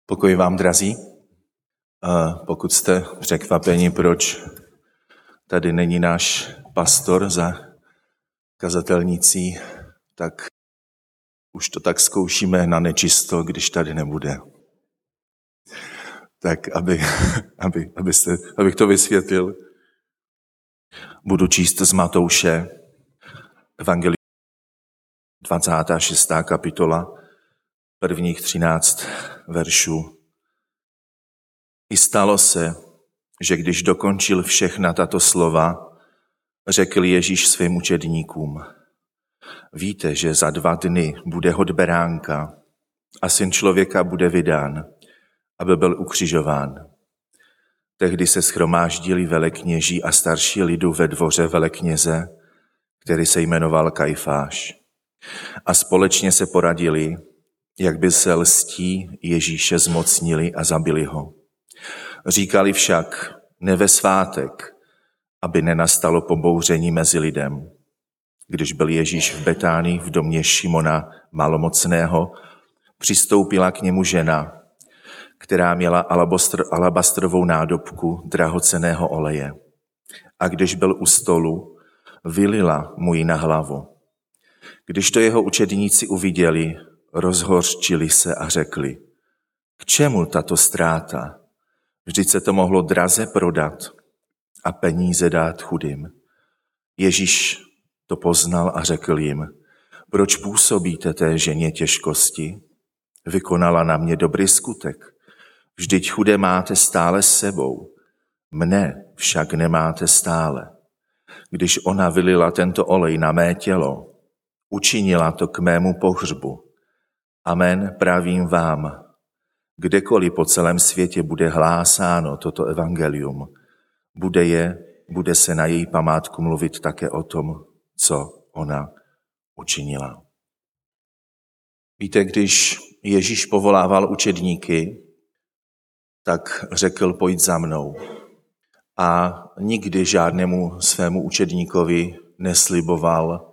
Pokoj vám, drazí. Pokud jste překvapeni, proč tady není náš pastor za kazatelnicí, tak už to tak zkoušíme na nečisto, když tady nebude. Tak abych to vysvětlil, budu číst z Matouše, Evangelium 26. kapitola, prvních 13 veršů. I stalo se, že když dokončil všechna tato slova, řekl Ježíš svým učedníkům: víte, že za 2 dny bude hod beránka a Syn člověka bude vydán, aby byl ukřižován. Tehdy se shromáždili velekněží a starší lidu ve dvoře velekněze, který se jmenoval Kajfáš. A společně se poradili, jak by se lstí Ježíše zmocnili a zabili ho. Říkali však, ne ve svátek, aby nenastalo pobouření mezi lidem. Když byl Ježíš v Betánii v domě Šimona malomocného, přistoupila k němu žena, která měla alabastrovou nádobku drahocenného oleje. A když byl u stolu, vylila mu ji na hlavu. Když to jeho učedníci uviděli, rozhořčili se a řekli: k čemu tato ztráta? Vždyť se to mohlo draze prodat a peníze dát chudým. Ježíš to poznal a řekl jim: proč působíte té ženě těžkosti? Vykonala na mě dobrý skutek. Vždyť chudé máte stále s sebou, mne však nemáte stále. Když ona vylila tento olej na mé tělo, učinila to k mému pohřbu. Amen, pravím vám, kdekoliv po celém světě bude hlásáno toto evangelium, bude se na její památku mluvit také o tom, co ona učinila. Víte, když Ježíš povolával učedníky, tak řekl: pojď za mnou. A nikdy žádnému svému učedníkovi nesliboval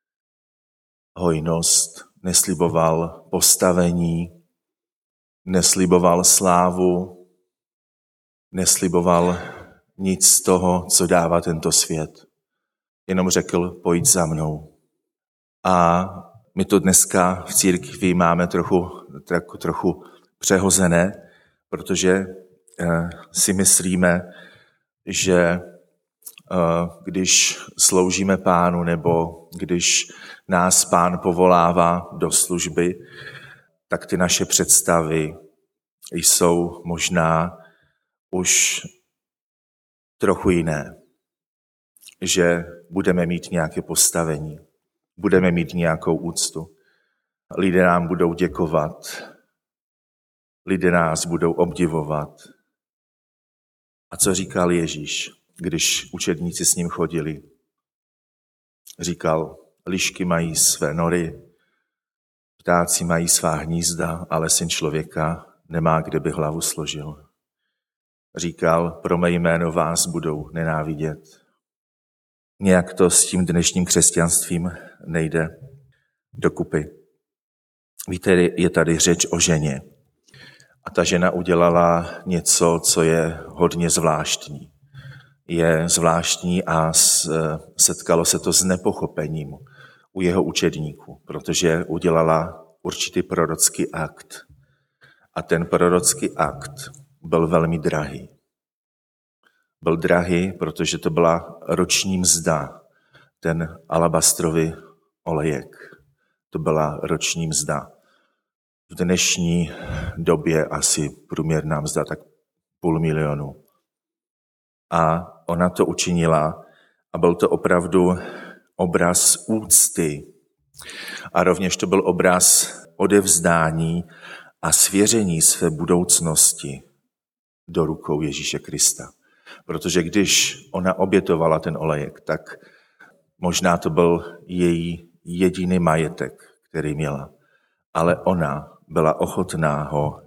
hojnost, nesliboval postavení, nesliboval slávu, nesliboval nic z toho, co dává tento svět. Jenom řekl: pojď za mnou. A my to dneska v církvi máme trochu přehozené, protože si myslíme, že když sloužíme Pánu nebo když nás Pán povolává do služby, tak ty naše představy jsou možná už trochu jiné. Že budeme mít nějaké postavení, budeme mít nějakou úctu. Lidé nám budou děkovat, lidé nás budou obdivovat. A co říkal Ježíš, když učedníci s ním chodili? Říkal: lišky mají své nory, ptáci mají svá hnízda, ale Syn člověka nemá, kde by hlavu složil. Říkal: pro mé jméno vás budou nenávidět. Nějak to s tím dnešním křesťanstvím nejde dokupy. Víte, je tady řeč o ženě. A ta žena udělala něco, co je hodně zvláštní. Je zvláštní a setkalo se to s nepochopením u jeho učedníků, protože udělala určitý prorocký akt. A ten prorocký akt byl velmi drahý. Byl drahý, protože to byla roční mzda, ten alabastrový olejek. To byla roční mzda. V dnešní době asi průměrná mzda tak 500 000. A ona to učinila a byl to opravdu obraz úcty. A rovněž to byl obraz odevzdání a svěření své budoucnosti do rukou Ježíše Krista. Protože když ona obětovala ten olejek, tak možná to byl její jediný majetek, který měla. Ale ona byla ochotná ho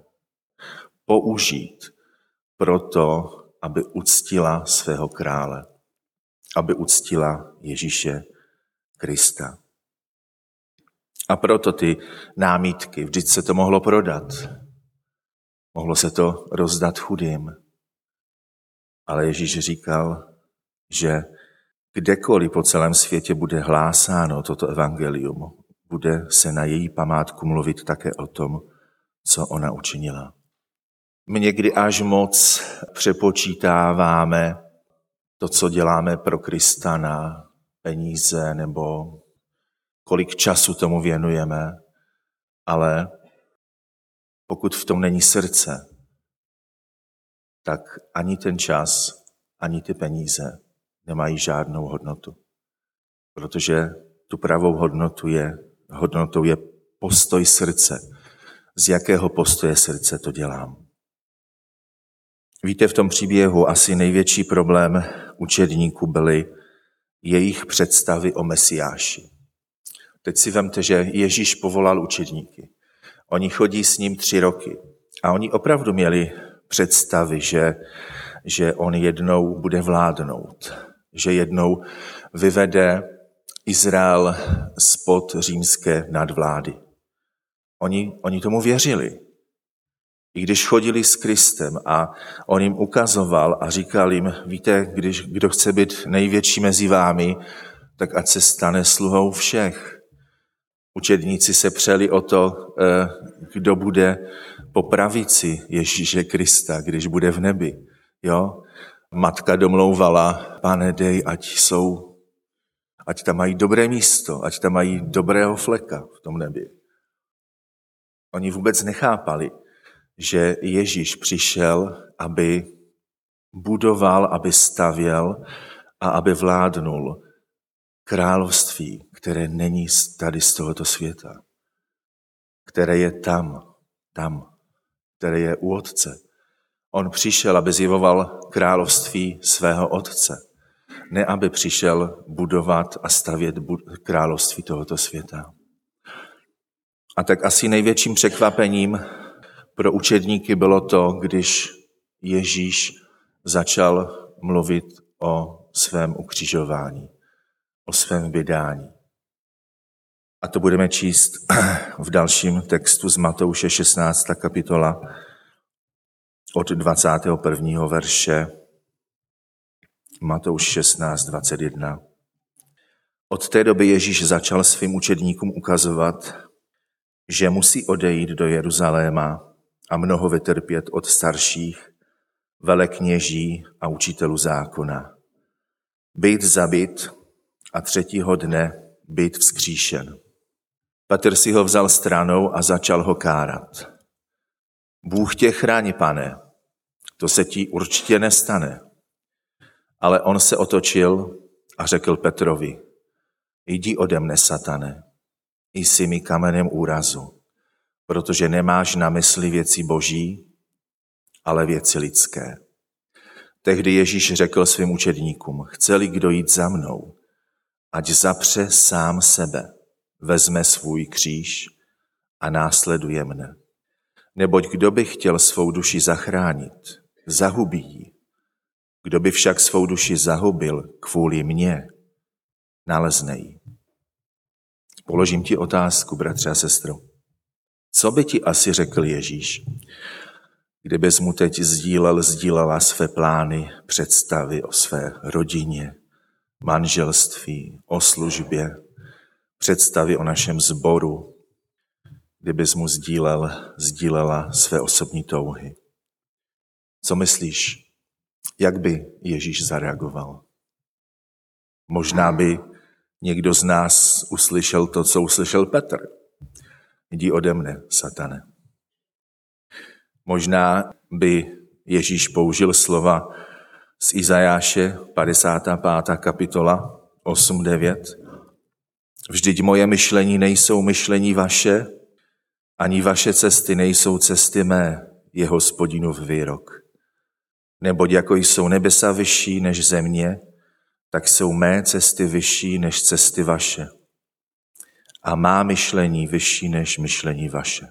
použít proto, aby uctila svého krále, aby uctila Ježíše Krista. A proto ty námitky, vždyť se to mohlo prodat. Mohlo se to rozdat chudým. Ale Ježíš říkal, že kdekoliv po celém světě bude hlásáno toto evangelium, bude se na její památku mluvit také o tom, co ona učinila. My někdy až moc přepočítáváme to, co děláme pro Krista na peníze nebo kolik času tomu věnujeme, ale pokud v tom není srdce, tak ani ten čas, ani ty peníze nemají žádnou hodnotu. Protože tu pravou hodnotou je postoj srdce. Z jakého postoje srdce to dělám? Víte, v tom příběhu asi největší problém učedníků byly jejich představy o Mesiáši. Teď si vemte, že Ježíš povolal učedníky. Oni chodí s ním 3 roky a oni opravdu měli představy, že on jednou bude vládnout, že jednou vyvede Izrael spod římské nadvlády. Oni tomu věřili. I když chodili s Kristem a on jim ukazoval a říkal jim, víte, kdo chce být největší mezi vámi, tak ať se stane sluhou všech. Učedníci se přeli o to, kdo bude po pravici Ježíše Krista, když bude v nebi. Jo? Matka domlouvala, Pane, dej, ať tam mají dobré místo, ať tam mají dobrého fleka v tom nebi. Oni vůbec nechápali, že Ježíš přišel, aby budoval, aby stavěl a aby vládnul království, které není tady z tohoto světa, které je tam, které je u Otce. On přišel, aby zjevoval království svého Otce, ne aby přišel budovat a stavět království tohoto světa. A tak asi největším překvapením pro učedníky bylo to, když Ježíš začal mluvit o svém ukřižování, o svém vydání. A to budeme číst v dalším textu z Matouše 16. kapitola od 21. verše. Matouš 16, 21. Od té doby Ježíš začal svým učedníkům ukazovat, že musí odejít do Jeruzaléma a mnoho vytrpět od starších, velekněží a učitelů zákona. Být zabit a 3. dne být vzkříšen. Petr si ho vzal stranou a začal ho kárat. Bůh tě chráni, Pane, to se ti určitě nestane. Ale on se otočil a řekl Petrovi, jdi ode mne, satane, jsi mi kamenem úrazu, protože nemáš na mysli věci boží, ale věci lidské. Tehdy Ježíš řekl svým učedníkům, chce-li kdo jít za mnou, ať zapře sám sebe, vezme svůj kříž a následuje mne. Neboť kdo by chtěl svou duši zachránit, zahubí ji. Kdo by však svou duši zahubil kvůli mně, nalezne ji. Položím ti otázku, bratře a sestro. Co by ti asi řekl Ježíš, kdybys mu teď sdílela své plány, představy o své rodině, manželství, o službě, představy o našem sboru, kdybys mu sdílela své osobní touhy. Co myslíš, jak by Ježíš zareagoval? Možná by někdo z nás uslyšel to, co uslyšel Petr. Jdi ode mne, satane. Možná by Ježíš použil slova z Izajáše 55. kapitola 8-9. Vždyť moje myšlení nejsou myšlení vaše, ani vaše cesty nejsou cesty mé, je Hospodinův výrok. Neboť jako jsou nebesa vyšší než země, tak jsou mé cesty vyšší než cesty vaše. A má myšlení vyšší než myšlení vaše.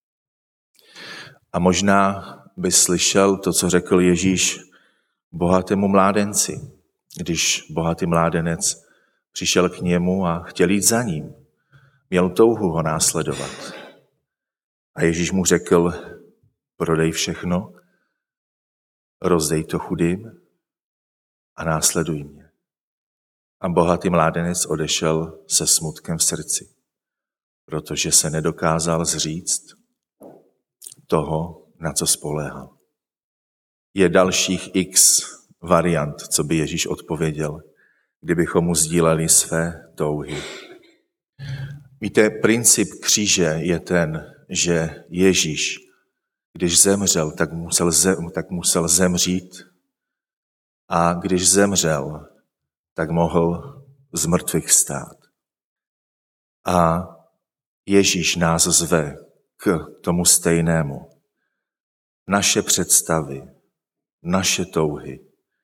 A možná by slyšel to, co řekl Ježíš bohatému mládenci, když bohatý mládenec přišel k němu a chtěl jít za ním. Měl touhu ho následovat. A Ježíš mu řekl, prodej všechno, rozdej to chudým a následuj mě. A bohatý mládenec odešel se smutkem v srdci, protože se nedokázal zříct toho, na co spoléhal. Je dalších x variant, co by Ježíš odpověděl, kdybychom mu sdíleli své touhy. Víte, princip kříže je ten, že Ježíš, když zemřel, tak musel zemřít, a když zemřel, tak mohl z mrtvých vstát. A Ježíš nás zve k tomu stejnému. Naše představy, naše touhy,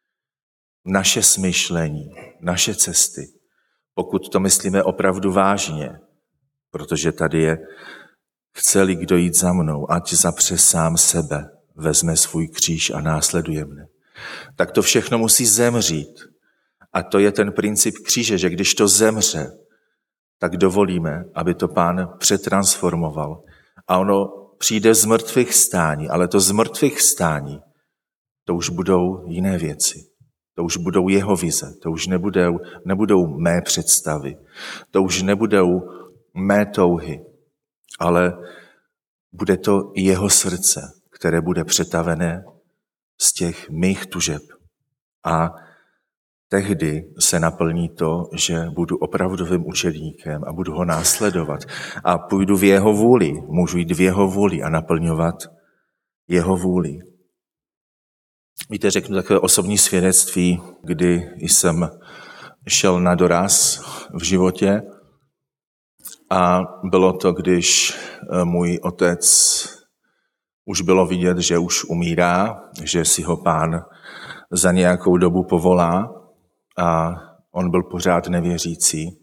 naše smyšlení, naše cesty, pokud to myslíme opravdu vážně, protože tady je, chce-li kdo jít za mnou, ať zapře sám sebe, vezme svůj kříž a následuje mne. Tak to všechno musí zemřít. A to je ten princip kříže, že když to zemře, tak dovolíme, aby to Pán přetransformoval. A ono přijde z mrtvých vstání, ale to z mrtvých vstání, to už budou jiné věci. To už budou jeho vize, to už nebudou mé představy, to už nebudou mé touhy, ale bude to jeho srdce, které bude přetavené z těch mých tužeb. A tehdy se naplní to, že budu opravdovým učedníkem a budu ho následovat. A půjdu v jeho vůli, můžu jít v jeho vůli a naplňovat jeho vůli. Víte, řeknu takové osobní svědectví, kdy jsem šel na doraz v životě a bylo to, když můj otec už bylo vidět, že už umírá, že si ho Pán za nějakou dobu povolá a on byl pořád nevěřící.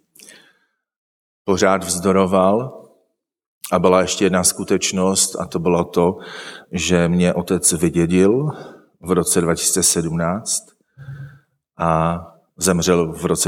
Pořád vzdoroval a byla ještě jedna skutečnost a to bylo to, že mě otec vydědil v roce 2017 a zemřel v roce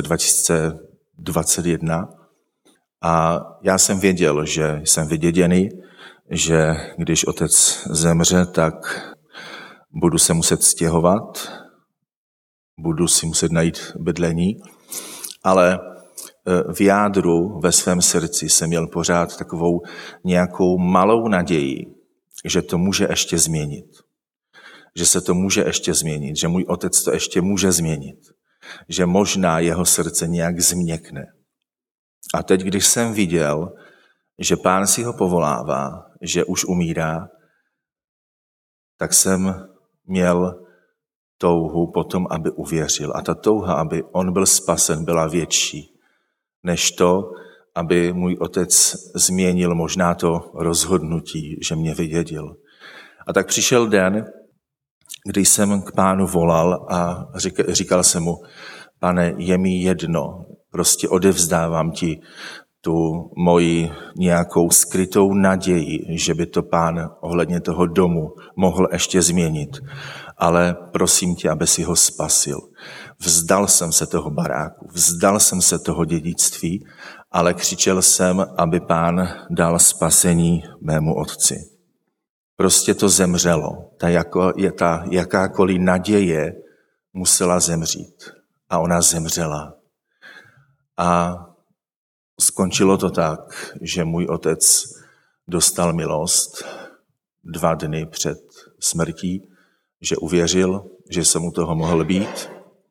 2021. A já jsem věděl, že jsem vyděděný, že když otec zemře, tak budu se muset stěhovat, budu si muset najít bydlení, ale v jádru, ve svém srdci jsem měl pořád takovou nějakou malou naději, že to může ještě změnit. Že se to může ještě změnit, že můj otec to ještě může změnit, že možná jeho srdce nějak změkne. A teď, když jsem viděl, že Pán si ho povolává, že už umírá, tak jsem měl touhu potom, aby uvěřil. A ta touha, aby on byl spasen, byla větší, než to, aby můj otec změnil možná to rozhodnutí, že mě vydědil. A tak přišel den, kdy jsem k Pánu volal a říkal jsem mu, Pane, je mi jedno, prostě odevzdávám ti tu moji nějakou skrytou naději, že by to Pán ohledně toho domu mohl ještě změnit. Ale prosím tě, aby si ho spasil. Vzdal jsem se toho baráku, vzdal jsem se toho dědictví, ale křičel jsem, aby Pán dal spasení mému otci. Prostě to zemřelo. Ta jakákoliv naděje musela zemřít. A ona zemřela. A skončilo to tak, že můj otec dostal milost 2 dny před smrtí, že uvěřil, že jsem u toho mohl být.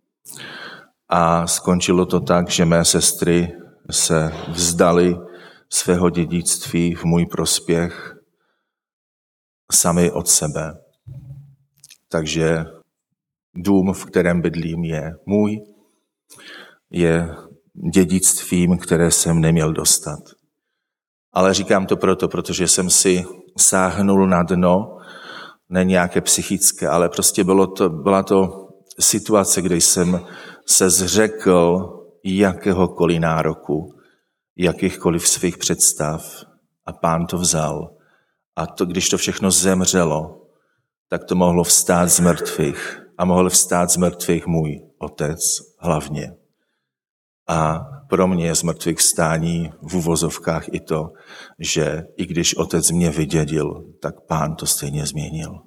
A skončilo to tak, že mé sestry se vzdali svého dědictví v můj prospěch sami od sebe. Takže dům, v kterém bydlím, je můj, je dědictvím, které jsem neměl dostat. Ale říkám to protože jsem si sáhnul na dno, ne nějaké psychické, ale prostě byla to situace, kde jsem se zřekl jakéhokoliv nároku, jakýchkoliv svých představ a Pán to vzal. A to, když to všechno zemřelo, tak to mohlo vstát z mrtvých. A mohl vstát z mrtvých můj otec hlavně. A pro mě je zmrtvých vstání v uvozovkách i to, že i když otec mě vydědil, tak Pán to stejně změnil.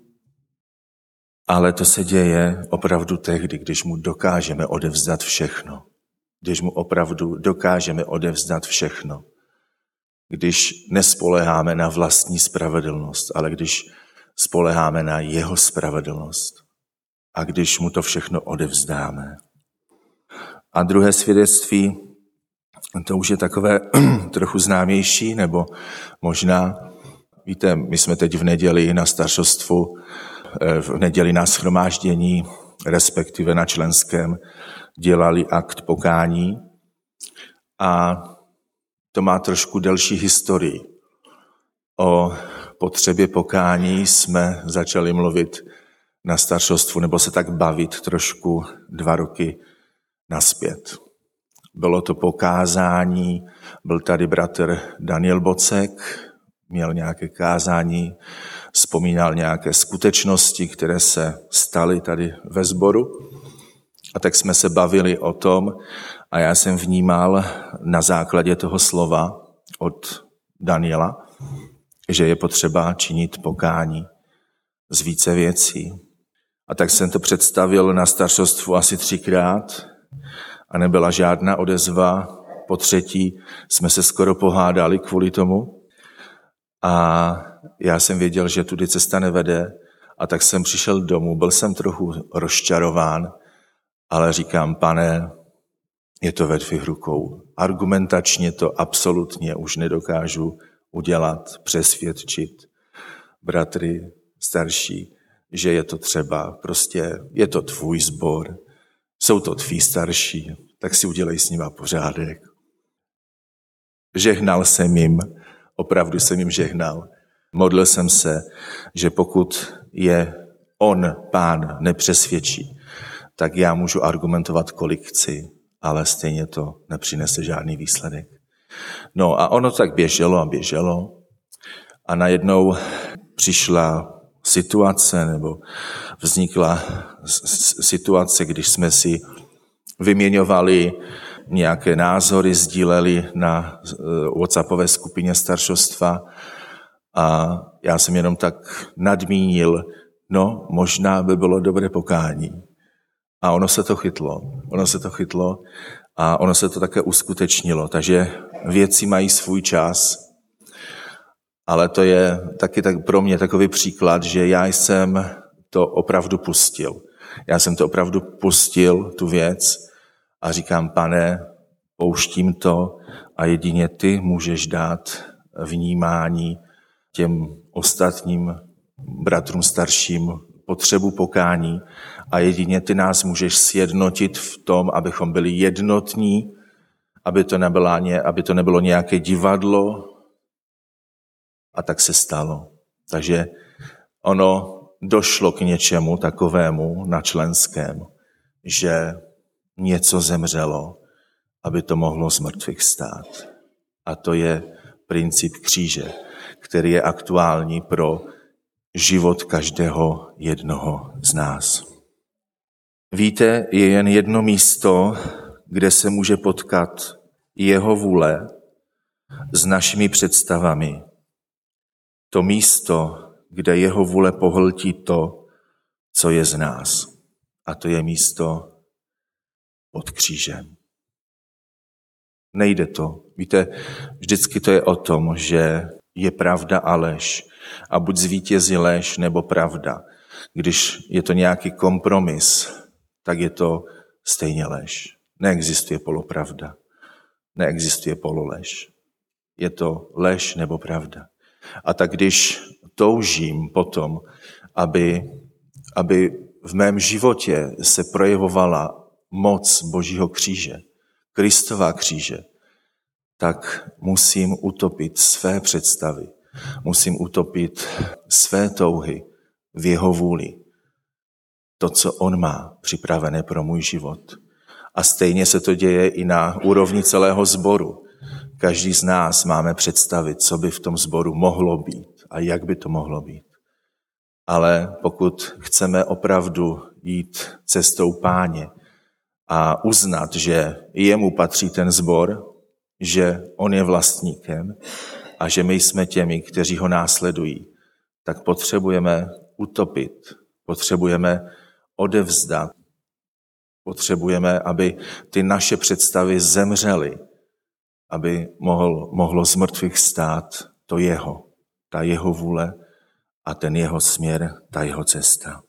Ale to se děje opravdu tehdy, když mu dokážeme odevzdat všechno. Když mu opravdu dokážeme odevzdat všechno. Když nespoléháme na vlastní spravedlnost, ale když spoléháme na jeho spravedlnost. A když mu to všechno odevzdáme. A druhé svědectví, to už je takové trochu známější, nebo možná, víte, my jsme teď v neděli na staršostvu, v neděli na shromáždění, respektive na členském, dělali akt pokání a to má trošku delší historii. O potřebě pokání jsme začali mluvit na staršostvu, nebo se tak bavit trošku 2 roky nazpět. Bylo to pokázání, byl tady bratr Daniel Bocek, měl nějaké kázání, vzpomínal nějaké skutečnosti, které se staly tady ve sboru. A tak jsme se bavili o tom a já jsem vnímal na základě toho slova od Daniela, že je potřeba činit pokání z více věcí. A tak jsem to představil na staršostvu asi 3krát a nebyla žádná odezva. Po 3. jsme se skoro pohádali kvůli tomu. A já jsem věděl, že tudy cesta nevede a tak jsem přišel domů. Byl jsem trochu rozčarován, ale říkám, Pane, je to ve tvých rukou. Argumentačně to absolutně už nedokážu udělat, přesvědčit bratry starší, že je to třeba, prostě je to tvůj sbor, jsou to tví starší, tak si udělej s nima pořádek. Žehnal jsem jim, opravdu jsem jim žehnal. Modlil jsem se, že pokud je on, Pán, nepřesvědčí, tak já můžu argumentovat, kolik chci, ale stejně to nepřinese žádný výsledek. No a ono tak běželo a běželo a najednou přišla situace, nebo vznikla situace, když jsme si vyměňovali nějaké názory, sdíleli na WhatsAppové skupině staršostva a já jsem jenom tak nadmínil, no možná by bylo dobré pokání. A ono se to chytlo a ono se to také uskutečnilo. Takže věci mají svůj čas, ale to je taky tak pro mě takový příklad, že já jsem to opravdu pustil. Já jsem to opravdu pustil, tu věc, a říkám, Pane, pouštím to a jedině ty můžeš dát vnímání těm ostatním bratrům starším potřebu pokání a jedině ty nás můžeš sjednotit v tom, abychom byli jednotní, aby to nebylo nějaké divadlo. A tak se stalo. Takže ono došlo k něčemu takovému na členském, že něco zemřelo, aby to mohlo z mrtvých stát. A to je princip kříže, který je aktuální pro život každého jednoho z nás. Víte, je jen jedno místo, kde se může potkat jeho vůle s našimi představami. To místo, kde jeho vůle pohltí to, co je z nás. A to je místo pod křížem. Nejde to. Víte, vždycky to je o tom, že je pravda a lež. A buď zvítězí lež nebo pravda. Když je to nějaký kompromis, tak je to stejně lež. Neexistuje polopravda. Neexistuje pololež. Je to lež nebo pravda. A tak když toužím potom, aby v mém životě se projevovala moc Božího kříže, Kristova kříže, tak musím utopit své představy, musím utopit své touhy v jeho vůli. To, co on má připravené pro můj život. A stejně se to děje i na úrovni celého sboru. Každý z nás máme představit, co by v tom sboru mohlo být a jak by to mohlo být. Ale pokud chceme opravdu jít cestou Páně a uznat, že jemu patří ten sbor, že on je vlastníkem a že my jsme těmi, kteří ho následují, tak potřebujeme utopit, potřebujeme odevzdat, potřebujeme, aby ty naše představy zemřely, aby mohlo z mrtvých stát to jeho, ta jeho vůle a ten jeho směr, ta jeho cesta.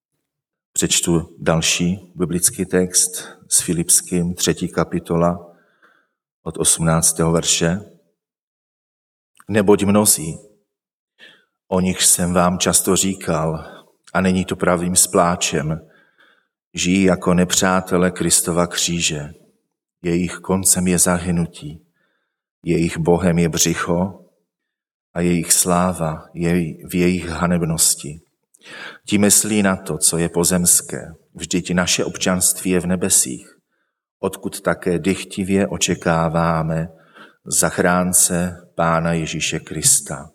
Přečtu další biblický text s Filipským, 3. kapitola, od 18. verše. Neboť mnozí, o nich jsem vám často říkal, a není to pravým spláčem, žijí jako nepřátele Kristova kříže. Jejich koncem je zahynutí, jejich bohem je břicho a jejich sláva je v jejich hanebnosti. Ti myslí na to, co je pozemské, vždyť naše občanství je v nebesích, odkud také dychtivě očekáváme zachránce Pána Ježíše Krista.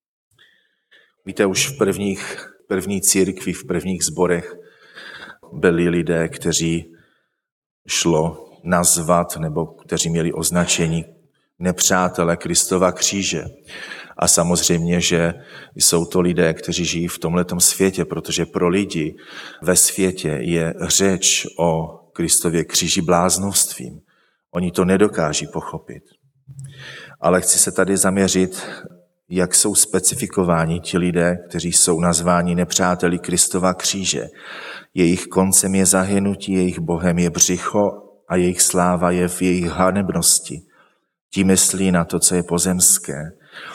Víte, už v první církvi, v prvních sborech byli lidé, kteří šlo nazvat, nebo kteří měli označení nepřátelé Kristova kříže. A samozřejmě, že jsou to lidé, kteří žijí v tomhletom světě, protože pro lidi ve světě je řeč o Kristově kříži bláznovstvím. Oni to nedokáží pochopit. Ale chci se tady zaměřit, jak jsou specifikováni ti lidé, kteří jsou nazváni nepřáteli Kristova kříže. Jejich koncem je zahynutí, jejich bohem je břicho a jejich sláva je v jejich hanebnosti. Ti myslí na to, co je pozemské.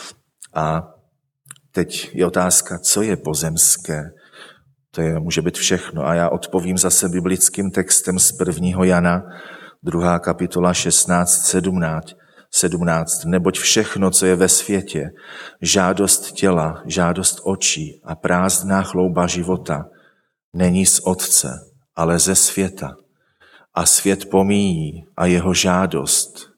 A teď je otázka, co je pozemské. Může být všechno. A já odpovím zase biblickým textem z 1. Jana, 2. kapitola 16:17. Neboť všechno, co je ve světě, žádost těla, žádost očí a prázdná chlouba života, není z Otce, ale ze světa. A svět pomíjí a jeho žádost.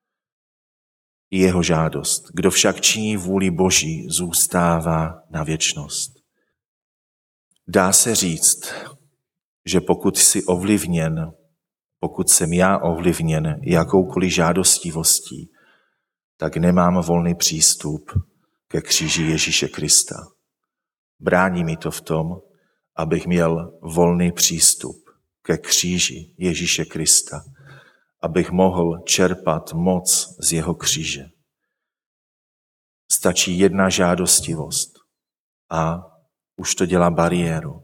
Kdo však činí vůli Boží, zůstává na věčnost. Dá se říct, že pokud jsem já ovlivněn jakoukoliv žádostivostí, tak nemám volný přístup ke kříži Ježíše Krista. Brání mi to v tom, abych měl volný přístup ke kříži Ježíše Krista, abych mohl čerpat moc z jeho kříže. Stačí jedna žádostivost a už to dělá bariéru.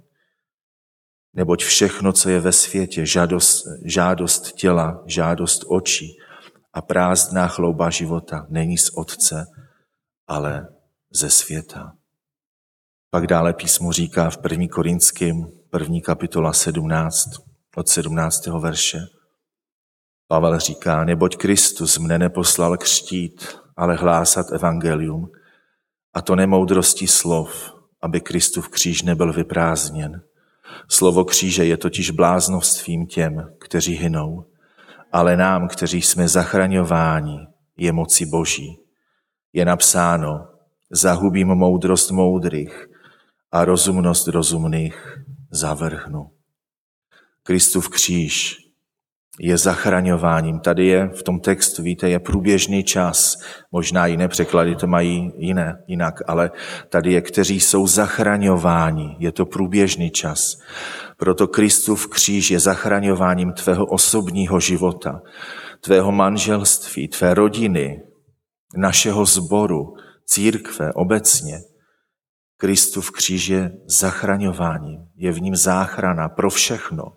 Neboť všechno, co je ve světě, žádost těla, žádost očí a prázdná chlouba života, není z Otce, ale ze světa. Pak dále písmo říká v 1. Korinským, 1. kapitola 17, od 17. verše. Pavel říká, neboť Kristus mne neposlal křtít, ale hlásat evangelium, a to nemoudrosti slov, aby Kristův kříž nebyl vyprázdněn. Slovo kříže je totiž bláznovstvím těm, kteří hynou, ale nám, kteří jsme zachraňováni, je moci Boží. Je napsáno, zahubím moudrost moudrých a rozumnost rozumných zavrhnu. Kristův kříž je zachraňováním. Tady je v tom textu, víte, je průběžný čas. Možná jiné překlady to mají jinak, ale tady je, kteří jsou zachraňováni. Je to průběžný čas. Proto Kristův kříž je zachraňováním tvého osobního života, tvého manželství, tvé rodiny, našeho sboru, církve obecně. Kristův kříž je zachraňováním. Je v ním záchrana pro všechno.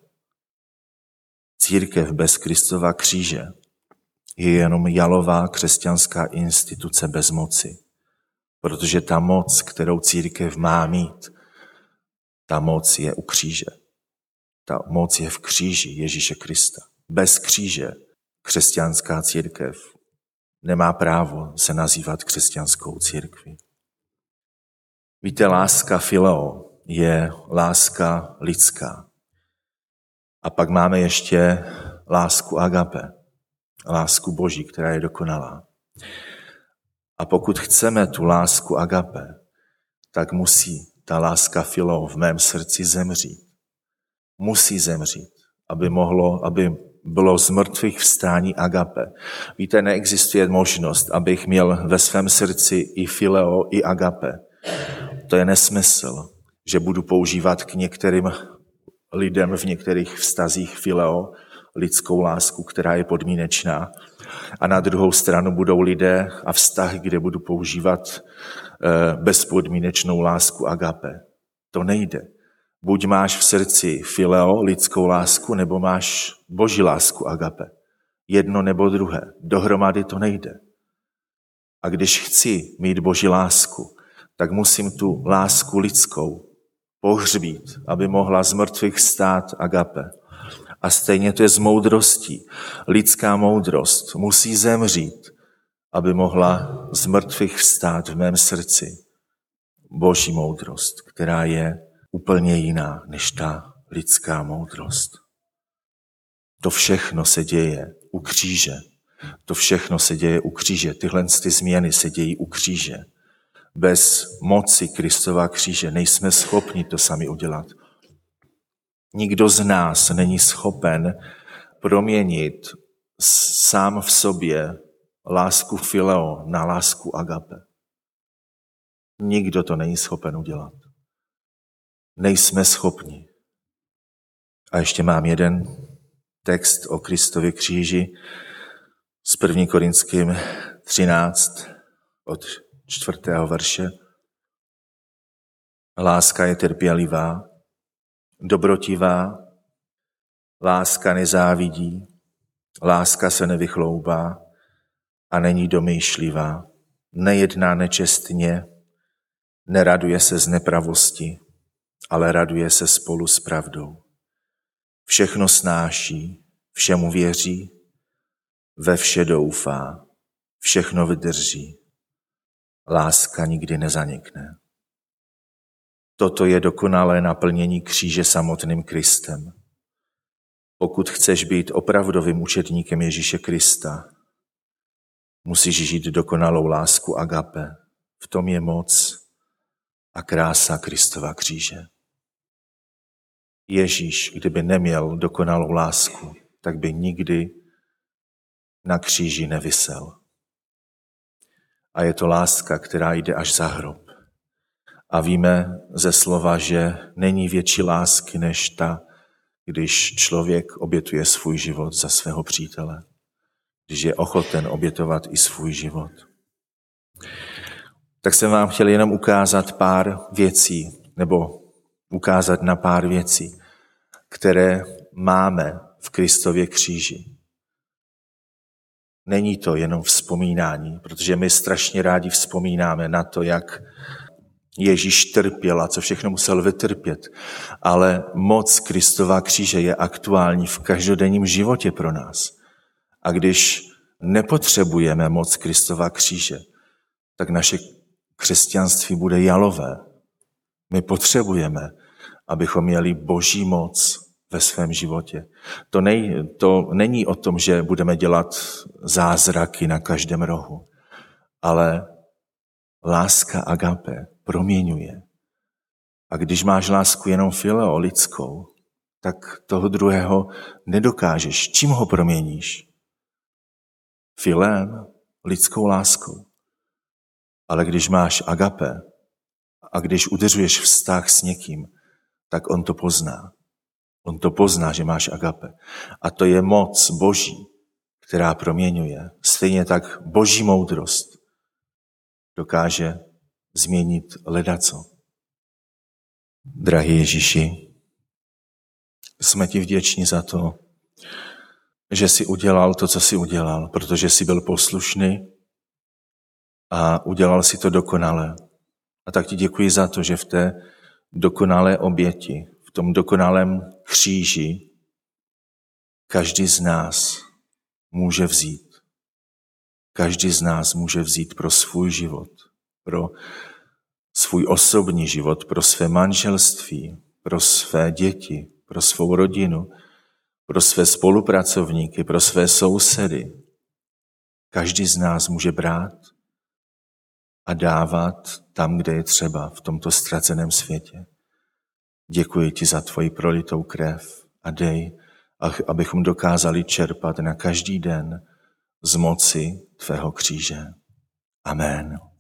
Církev bez Kristova kříže je jenom jalová křesťanská instituce bez moci. Protože ta moc, kterou církev má mít, ta moc je u kříže. Ta moc je v kříži Ježíše Krista. Bez kříže křesťanská církev nemá právo se nazývat křesťanskou církví. Víte, láska fileo je láska lidská. A pak máme ještě lásku agape, lásku Boží, která je dokonalá. A pokud chceme tu lásku agape, tak musí ta láska fileo v mém srdci zemřít. Musí zemřít. aby bylo z mrtvých vstání agape. Víte, neexistuje možnost, abych měl ve svém srdci i fileo, i agape. To je nesmysl, že budu používat k některým lidem v některých vztazích fileo, lidskou lásku, která je podmínečná. A na druhou stranu budou lidé a vztahy, kde budu používat bezpodmínečnou lásku agape. To nejde. Buď máš v srdci fileo, lidskou lásku, nebo máš boží lásku agape. Jedno nebo druhé. Dohromady to nejde. A když chci mít boží lásku, tak musím tu lásku lidskou pohřbít, aby mohla z mrtvých vstát agape. A stejně to je s moudrostí. Lidská moudrost musí zemřít, aby mohla z mrtvých vstát v mém srdci boží moudrost, která je úplně jiná než ta lidská moudrost. To všechno se děje u kříže. To všechno se děje u kříže. Tyhle ty změny se dějí u kříže. Bez moci Kristova kříže nejsme schopni to sami udělat. Nikdo z nás není schopen proměnit sám v sobě lásku fileo na lásku agape. Nikdo to není schopen udělat. Nejsme schopni. A ještě mám jeden text o Kristově kříži z 1. Korinským 13 od 4. verše. Láska je trpělivá, dobrotivá, láska nezávidí, láska se nevychloubá a není domýšlivá, nejedná nečestně, neraduje se z nepravosti, ale raduje se spolu s pravdou. Všechno snáší, všemu věří, ve vše doufá, všechno vydrží. Láska nikdy nezanikne. Toto je dokonalé naplnění kříže samotným Kristem. Pokud chceš být opravdovým učedníkem Ježíše Krista, musíš žít dokonalou lásku agape. V tom je moc a krása Kristova kříže. Ježíš, kdyby neměl dokonalou lásku, tak by nikdy na kříži nevisel. A je to láska, která jde až za hrob. A víme ze slova, že není větší lásky než ta, když člověk obětuje svůj život za svého přítele. Když je ochoten obětovat i svůj život. Tak jsem vám chtěl jenom ukázat pár věcí, nebo ukázat na pár věcí, které máme v Kristově kříži. Není to jenom vzpomínání, protože my strašně rádi vzpomínáme na to, jak Ježíš trpěl a co všechno musel vytrpět, ale moc Kristova kříže je aktuální v každodenním životě pro nás. A když nepotřebujeme moc Kristova kříže, tak naše křesťanství bude jalové. My potřebujeme, abychom měli boží moc ve svém životě. To není o tom, že budeme dělat zázraky na každém rohu, ale láska agape proměňuje. A když máš lásku jenom fileo, lidskou, tak toho druhého nedokážeš. Čím ho proměníš? Filem, lidskou láskou. Ale když máš agape a když udržuješ vztah s někým, tak on to pozná. On to pozná, že máš agape. A to je moc Boží, která proměňuje. Stejně tak Boží moudrost dokáže změnit ledaco. Drahý Ježíši, jsme ti vděční za to, že jsi udělal to, co jsi udělal, protože jsi byl poslušný a udělal si to dokonale. A tak ti děkuji za to, že v té dokonalé oběti, v tom dokonalém kříži každý z nás může vzít. Každý z nás může vzít pro svůj život, pro svůj osobní život, pro své manželství, pro své děti, pro svou rodinu, pro své spolupracovníky, pro své sousedy. Každý z nás může brát a dávat tam, kde je třeba, v tomto ztraceném světě. Děkuji ti za tvoji prolitou krev a dej, abychom dokázali čerpat na každý den z moci tvého kříže. Amen.